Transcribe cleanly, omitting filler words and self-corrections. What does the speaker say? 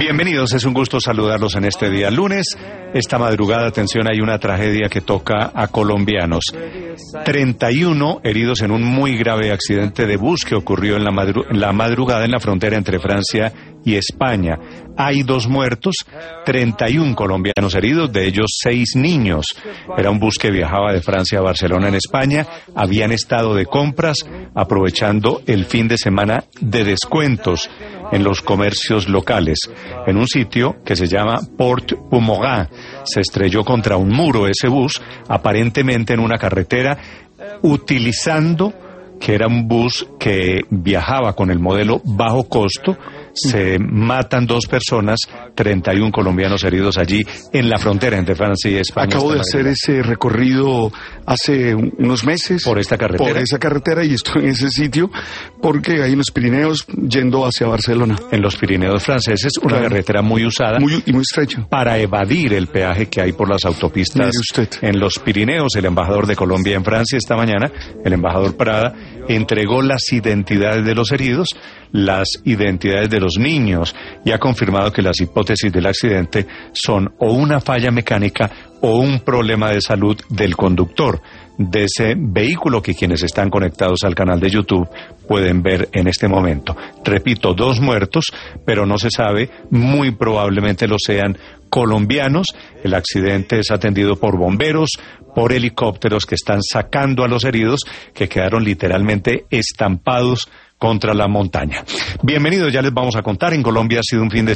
Bienvenidos, es un gusto saludarlos en este día lunes. Esta madrugada, atención, hay una tragedia que toca a colombianos. 31 heridos en un muy grave accidente de bus que ocurrió en la madrugada en la frontera entre Francia y España. Hay 2 muertos, 31 colombianos heridos, de ellos 6 niños. Era un bus que viajaba de Francia a Barcelona en España. Habían estado de compras, aprovechando el fin de semana de descuentos en los comercios locales. En un sitio que se llama Port Purmorin se estrelló contra un muro ese bus, aparentemente en una carretera, utilizando que era un bus que viajaba con el modelo bajo costo. Se matan 2 personas, 31 colombianos heridos allí en la frontera entre Francia y España. Acabo de hacer ese recorrido hace unos meses. ¿Por esta carretera? Por esa carretera, y estoy en ese sitio porque hay en los Pirineos yendo hacia Barcelona. En los Pirineos franceses, una carretera muy usada. Muy estrecha. Para evadir el peaje que hay por las autopistas en los Pirineos. El embajador de Colombia en Francia esta mañana, el embajador Prada, entregó las identidades de los heridos, las identidades de los niños, y ha confirmado que las hipótesis del accidente son o una falla mecánica o un problema de salud del conductor de ese vehículo que quienes están conectados al canal de YouTube pueden ver en este momento. Repito, 2 muertos, pero no se sabe, muy probablemente lo sean colombianos. El accidente es atendido por bomberos, por helicópteros que están sacando a los heridos que quedaron literalmente estampados contra la montaña. Bienvenidos, ya les vamos a contar. En Colombia ha sido un fin de